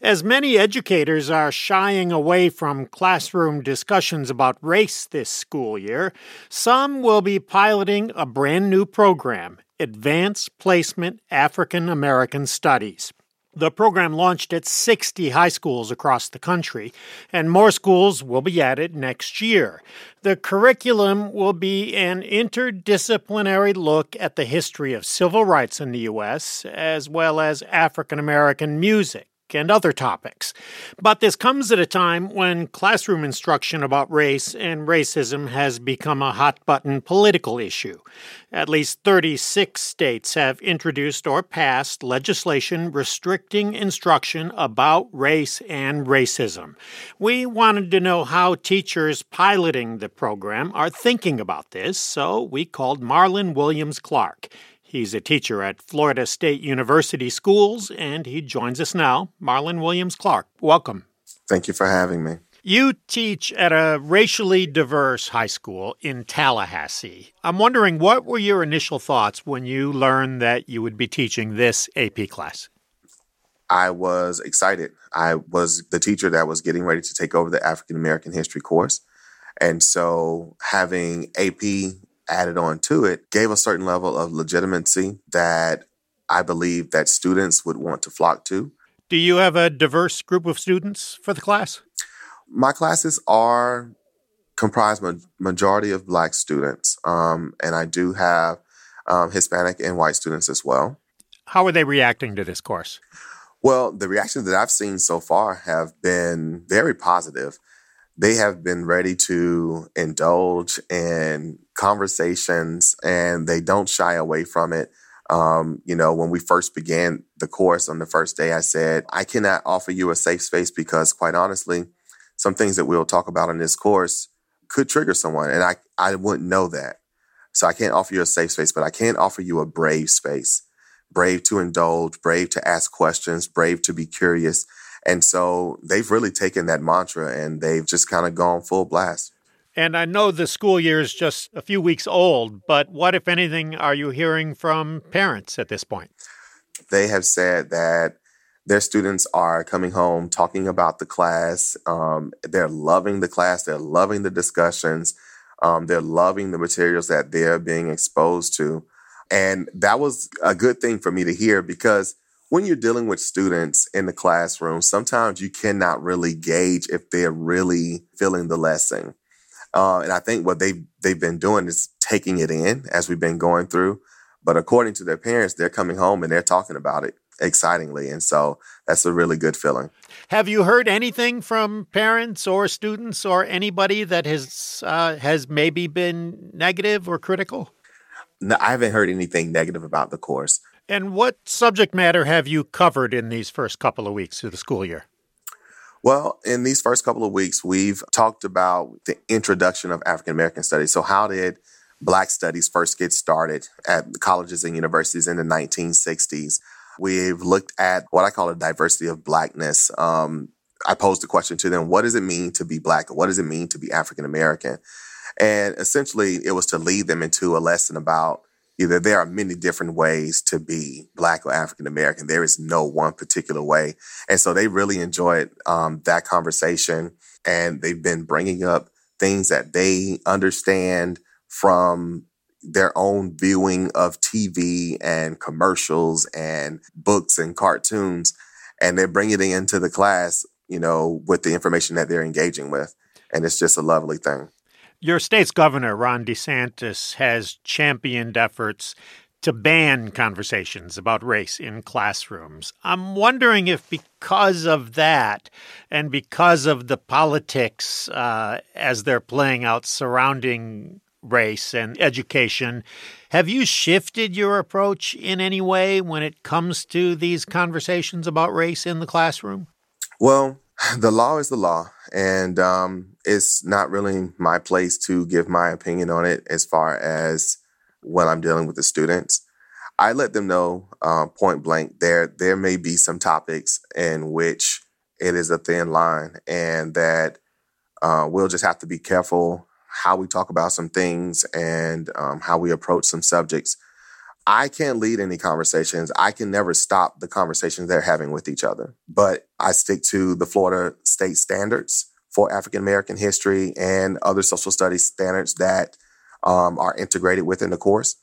As many educators are shying away from classroom discussions about race this school year, some will be piloting a brand new program, Advanced Placement African American Studies. The program launched at 60 high schools across the country, and more schools will be added next year. The curriculum will be an interdisciplinary look at the history of civil rights in the U.S., as well as African American music and other topics. But this comes at a time when classroom instruction about race and racism has become a hot-button political issue. At least 36 states have introduced or passed legislation restricting instruction about race and racism. We wanted to know how teachers piloting the program are thinking about this, so we called Marlon Williams Clark. He's a teacher at Florida State University Schools, and he joins us now. Marlon Williams Clark, welcome. Thank you for having me. You teach at a racially diverse high school in Tallahassee. I'm wondering, what were your initial thoughts when you learned that you would be teaching this AP class? I was excited. I was the teacher that was getting ready to take over the African American history course. And so having AP added on to it gave a certain level of legitimacy that I believe that students would want to flock to. Do you have a diverse group of students for the class? My classes are comprised majority of Black students, and I do have Hispanic and white students as well. How are they reacting to this course? Well, the reactions that I've seen so far have been very positive. They have been ready to indulge in conversations, and they don't shy away from it. When we first began the course on the first day, I said, I cannot offer you a safe space because, quite honestly, some things that we'll talk about in this course could trigger someone, and I wouldn't know that. So I can't offer you a safe space, but I can offer you a brave space, brave to indulge, brave to ask questions, brave to be curious. And so they've really taken that mantra and they've just kind of gone full blast. And I know the school year is just a few weeks old, but what, if anything, are you hearing from parents at this point? They have said that their students are coming home talking about the class. They're loving the class. They're loving the discussions. They're loving the materials that they're being exposed to. And that was a good thing for me to hear because when you're dealing with students in the classroom, sometimes you cannot really gauge if they're really feeling the lesson. And I think what they've been doing is taking it in as we've been going through. But according to their parents, they're coming home and they're talking about it excitingly. And so that's a really good feeling. Have you heard anything from parents or students or anybody that has maybe been negative or critical? No, I haven't heard anything negative about the course. And what subject matter have you covered in these first couple of weeks of the school year? Well, in these first couple of weeks, we've talked about the introduction of African American studies. So how did Black studies first get started at colleges and universities in the 1960s? We've looked at what I call a diversity of Blackness. I posed the question to them, what does it mean to be Black? What does it mean to be African American? And essentially, it was to lead them into a lesson about either there are many different ways to be Black or African American. There is no one particular way. And so they really enjoyed that conversation. And they've been bringing up things that they understand from their own viewing of TV and commercials and books and cartoons. And they're bringing it into the class, with the information that they're engaging with. And it's just a lovely thing. Your state's governor, Ron DeSantis, has championed efforts to ban conversations about race in classrooms. I'm wondering if because of that and because of the politics as they're playing out surrounding race and education, have you shifted your approach in any way when it comes to these conversations about race in the classroom? Well, the law is the law, and it's not really my place to give my opinion on it as far as when I'm dealing with the students. I let them know point blank there may be some topics in which it is a thin line and that we'll just have to be careful how we talk about some things and how we approach some subjects. I can't lead any conversations. I can never stop the conversations they're having with each other. But I stick to the Florida state standards for African American history and other social studies standards that are integrated within the course.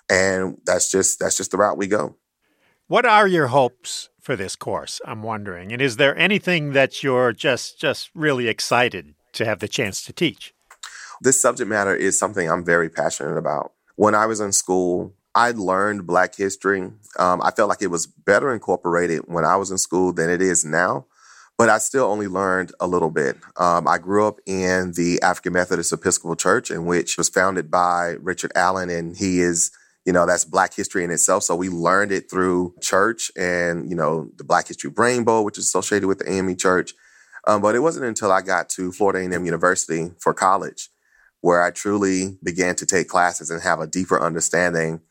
And that's just the route we go. What are your hopes for this course, I'm wondering? And is there anything that you're just really excited to have the chance to teach? This subject matter is something I'm very passionate about. When I was in school, I learned Black history. I felt like it was better incorporated when I was in school than it is now, but I still only learned a little bit. I grew up in the African Methodist Episcopal Church, in which was founded by Richard Allen, and he is, that's Black history in itself. So we learned it through church and, the Black History Rainbow, which is associated with the AME Church. But it wasn't until I got to Florida A&M University for college where I truly began to take classes and have a deeper understanding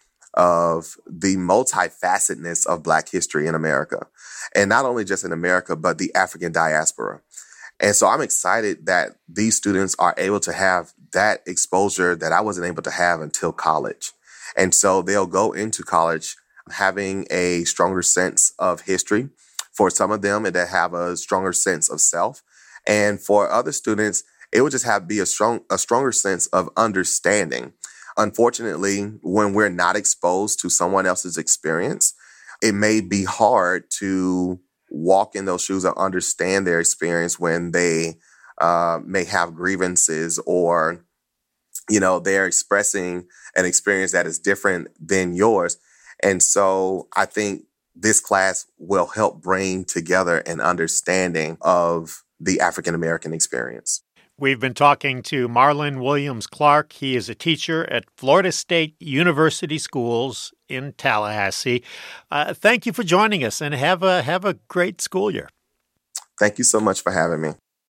of the multifacetedness of Black history in America. And not only just in America, but the African diaspora. And so I'm excited that these students are able to have that exposure that I wasn't able to have until college. And so they'll go into college having a stronger sense of history. For some of them, they have a stronger sense of self. And for other students, it would just be a stronger sense of understanding. Unfortunately, when we're not exposed to someone else's experience, it may be hard to walk in those shoes or understand their experience when they may have grievances or, they're expressing an experience that is different than yours. And so I think this class will help bring together an understanding of the African American experience. We've been talking to Marlon Williams Clark. He is a teacher at Florida State University Schools in Tallahassee. Thank you for joining us, and have a great school year. Thank you so much for having me.